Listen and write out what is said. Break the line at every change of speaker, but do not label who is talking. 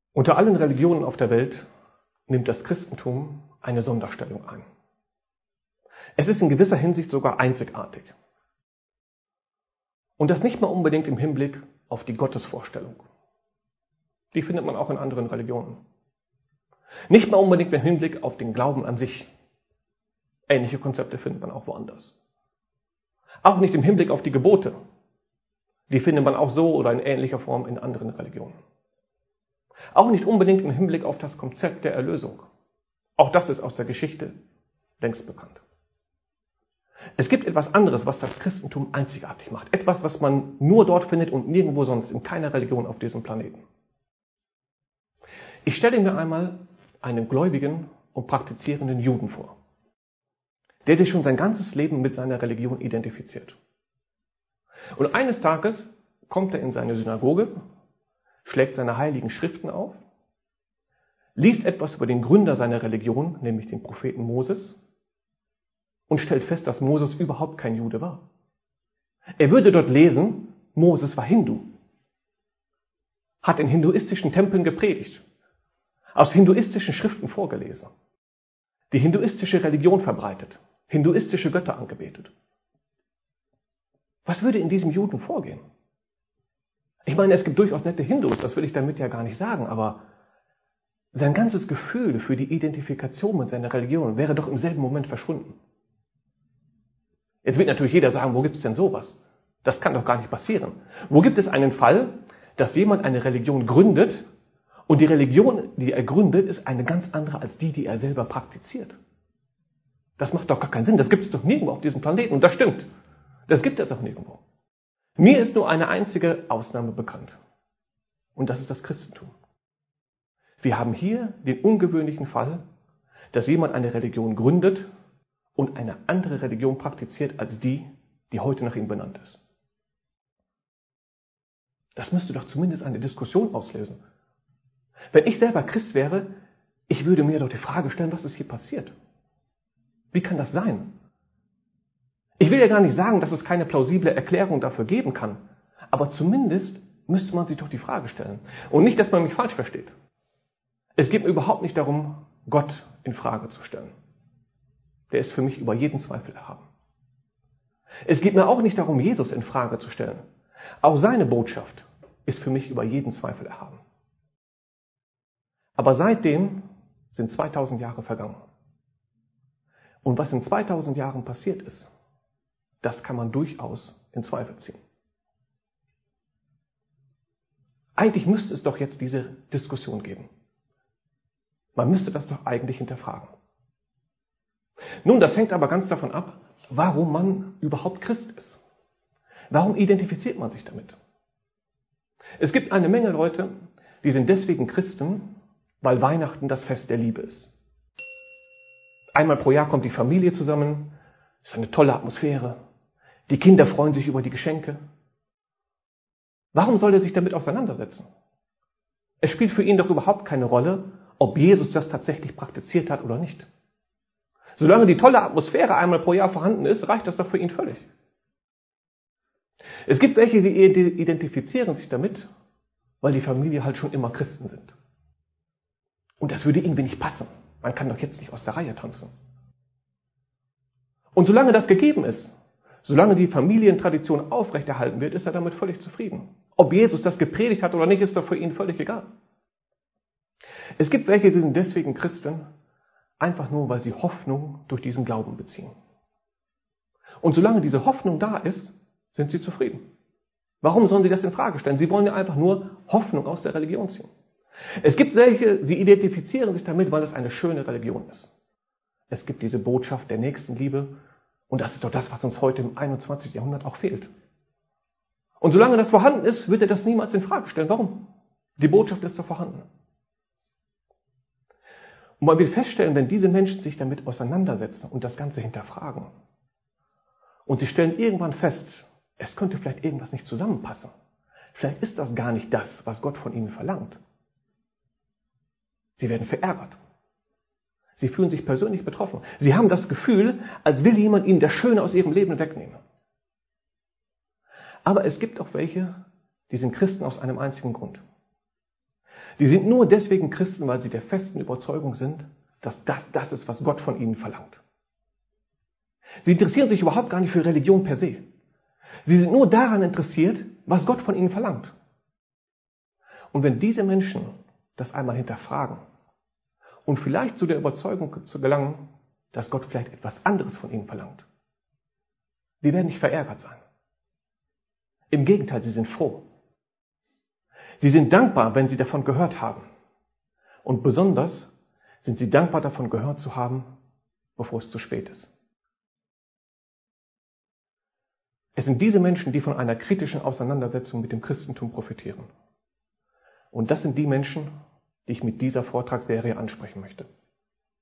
Unter allen Religionen auf der Welt nimmt das Christentum eine Sonderstellung ein. Es ist in gewisser Hinsicht sogar einzigartig. Und das nicht mal unbedingt im Hinblick auf die Gottesvorstellung. Die findet man auch in anderen Religionen. Nicht mal unbedingt im Hinblick auf den Glauben an sich. Ähnliche Konzepte findet man auch woanders. Auch nicht im Hinblick auf die Gebote. Die findet man auch so oder in ähnlicher Form in anderen Religionen. Auch nicht unbedingt im Hinblick auf das Konzept der Erlösung. Auch das ist aus der Geschichte längst bekannt. Es gibt etwas anderes, was das Christentum einzigartig macht. Etwas, was man nur dort findet und nirgendwo sonst, in keiner Religion auf diesem Planeten. Ich stelle mir einmal einen gläubigen und praktizierenden Juden vor, der sich schon sein ganzes Leben mit seiner Religion identifiziert. Und eines Tages kommt er in seine Synagoge, schlägt seine heiligen Schriften auf, liest etwas über den Gründer seiner Religion, nämlich den Propheten Moses, und stellt fest, dass Moses überhaupt kein Jude war. Er würde dort lesen, Moses war Hindu, hat in hinduistischen Tempeln gepredigt, aus hinduistischen Schriften vorgelesen, die hinduistische Religion verbreitet, hinduistische Götter angebetet. Was würde in diesem Juden vorgehen? Ich meine, es gibt durchaus nette Hindus, das will ich damit ja gar nicht sagen, aber sein ganzes Gefühl für die Identifikation mit seiner Religion wäre doch im selben Moment verschwunden. Jetzt wird natürlich jeder sagen, wo gibt es denn sowas? Das kann doch gar nicht passieren. Wo gibt es einen Fall, dass jemand eine Religion gründet und die Religion, die er gründet, ist eine ganz andere als die er selber praktiziert? Das macht doch gar keinen Sinn. Das gibt es doch nirgendwo auf diesem Planeten. Und das stimmt. Das gibt es auch nirgendwo. Mir ist nur eine einzige Ausnahme bekannt. Und das ist das Christentum. Wir haben hier den ungewöhnlichen Fall, dass jemand eine Religion gründet und eine andere Religion praktiziert als die heute nach ihm benannt ist. Das müsste doch zumindest eine Diskussion auslösen. Wenn ich selber Christ wäre, ich würde mir doch die Frage stellen, was ist hier passiert? Wie kann das sein? Ich will ja gar nicht sagen, dass es keine plausible Erklärung dafür geben kann, aber zumindest müsste man sich doch die Frage stellen. Und nicht, dass man mich falsch versteht. Es geht mir überhaupt nicht darum, Gott in Frage zu stellen. Der ist für mich über jeden Zweifel erhaben. Es geht mir auch nicht darum, Jesus in Frage zu stellen. Auch seine Botschaft ist für mich über jeden Zweifel erhaben. Aber seitdem sind 2000 Jahre vergangen. Und was in 2000 Jahren passiert ist, das kann man durchaus in Zweifel ziehen. Eigentlich müsste es doch jetzt diese Diskussion geben. Man müsste das doch eigentlich hinterfragen. Nun, das hängt aber ganz davon ab, warum man überhaupt Christ ist. Warum identifiziert man sich damit? Es gibt eine Menge Leute, die sind deswegen Christen, weil Weihnachten das Fest der Liebe ist. Einmal pro Jahr kommt die Familie zusammen, es ist eine tolle Atmosphäre, die Kinder freuen sich über die Geschenke. Warum soll er sich damit auseinandersetzen? Es spielt für ihn doch überhaupt keine Rolle, ob Jesus das tatsächlich praktiziert hat oder nicht. Solange die tolle Atmosphäre einmal pro Jahr vorhanden ist, reicht das doch für ihn völlig. Es gibt welche, die identifizieren sich damit, weil die Familie halt schon immer Christen sind. Und das würde irgendwie nicht passen. Man kann doch jetzt nicht aus der Reihe tanzen. Und solange das gegeben ist, solange die Familientradition aufrechterhalten wird, ist er damit völlig zufrieden. Ob Jesus das gepredigt hat oder nicht, ist doch für ihn völlig egal. Es gibt welche, die sind deswegen Christen, einfach nur, weil sie Hoffnung durch diesen Glauben beziehen. Und solange diese Hoffnung da ist, sind sie zufrieden. Warum sollen sie das in Frage stellen? Sie wollen ja einfach nur Hoffnung aus der Religion ziehen. Es gibt welche, sie identifizieren sich damit, weil es eine schöne Religion ist. Es gibt diese Botschaft der Nächstenliebe und das ist doch das, was uns heute im 21. Jahrhundert auch fehlt. Und solange das vorhanden ist, wird er das niemals in Frage stellen. Warum? Die Botschaft ist doch vorhanden. Und man wird feststellen, wenn diese Menschen sich damit auseinandersetzen und das Ganze hinterfragen und sie stellen irgendwann fest, es könnte vielleicht irgendwas nicht zusammenpassen. Vielleicht ist das gar nicht das, was Gott von ihnen verlangt. Sie werden verärgert. Sie fühlen sich persönlich betroffen. Sie haben das Gefühl, als will jemand ihnen das Schöne aus ihrem Leben wegnehmen. Aber es gibt auch welche, die sind Christen aus einem einzigen Grund. Die sind nur deswegen Christen, weil sie der festen Überzeugung sind, dass das ist, was Gott von ihnen verlangt. Sie interessieren sich überhaupt gar nicht für Religion per se. Sie sind nur daran interessiert, was Gott von ihnen verlangt. Und wenn diese Menschen das einmal hinterfragen und vielleicht zu der Überzeugung zu gelangen, dass Gott vielleicht etwas anderes von ihnen verlangt, die werden nicht verärgert sein. Im Gegenteil, sie sind froh. Sie sind dankbar, wenn sie davon gehört haben. Und besonders sind sie dankbar, davon gehört zu haben, bevor es zu spät ist. Es sind diese Menschen, die von einer kritischen Auseinandersetzung mit dem Christentum profitieren. Und das sind die Menschen, die ich mit dieser Vortragsserie ansprechen möchte.